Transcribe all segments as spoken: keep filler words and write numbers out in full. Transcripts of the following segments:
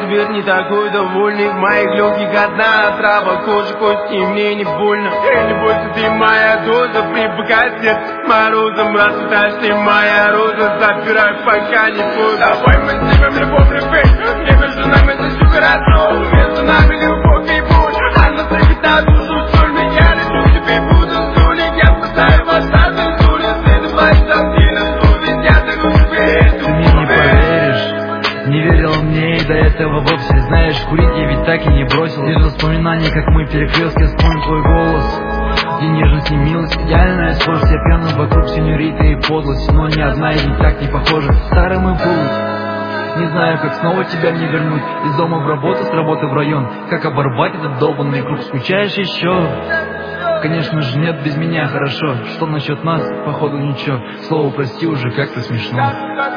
теперь не такой довольный. В моих легких одна отрава, кожа, кости, мне не больно. Эй, не бойся, ты моя доза, привыкай сердце морозом. Расцветаешь ты моя роза, запирай, пока не поздно. Давай мы снимем любовь, любовь, где между нами это все хорошо. Между нами любовь и боль, она согрет на душу соль. Я лечу, тебе буду солить, я спасаю вас от инсуля. Следовай за мной на совесть, я дарю тебе эту. Ты мне не поверишь, не верил мне и до этого вовсе. Знаешь, курить я ведь так и не бросил. Лишь воспоминания, как мы перекрестки, вспомнил твой голос. Где нежность и милость, идеальная схожесть. Я пьяным вокруг сеньориты и подлость, но ни одна из них так не похожа. Старый мой путь, не знаю, как снова тебя мне вернуть. Из дома в работу, с работы в район. Как оборвать этот долбанный круг? Скучаешь еще? Конечно же нет, без меня хорошо. Что насчет нас? Походу ничего. Слово прости уже как-то смешно.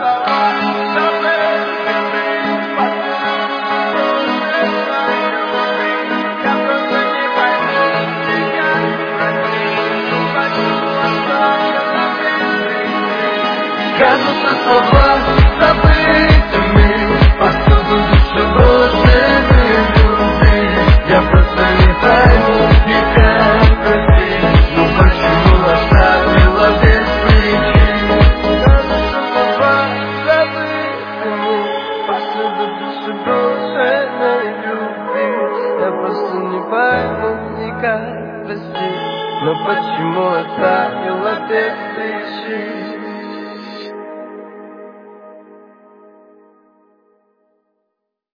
Кажутся слова забытыми, повсюду души брошены люди. Я просто не пойму, и как простить, но почему оставила без причин. Кажутся слова забытыми, повсюду души брошены люди. Я просто не пойму, и как простить, но почему оставила без причин.